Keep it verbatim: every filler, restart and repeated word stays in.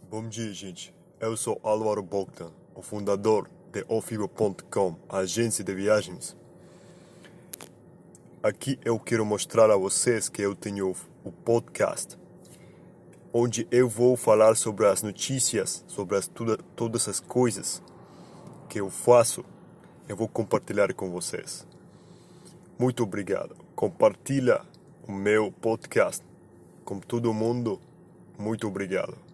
Bom dia, gente. Eu sou Álvaro Bogdan, o fundador de Ofigo ponto com, a agência de viagens. Aqui eu quero mostrar a vocês que eu tenho o podcast, onde eu vou falar sobre as notícias, sobre as, tudo, todas as coisas que eu faço. Eu vou compartilhar com vocês. Muito obrigado. Compartilha o meu podcast com todo mundo. Muito obrigado.